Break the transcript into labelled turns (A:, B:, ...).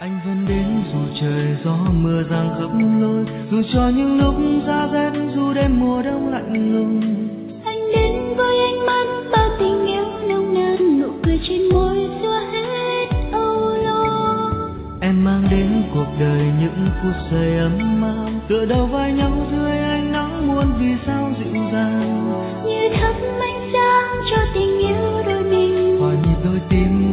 A: Anh vẫn đến dù trời gió mưa giăng khắp lối, dù cho những lúc giá rét, dù đêm mùa đông lạnh lùng.
B: Anh đến với ánh mắt bao tình yêu nồng nàn, nụ cười trên môi xua hết âu lo.
A: Em mang đến cuộc đời những phút giây ấm áp, tựa đầu vai nhau dưới ánh nắng muôn vì sao dịu dàng,
B: như thắp ánh sáng cho tình yêu đôi mình.
A: hòa nhịp đôi tim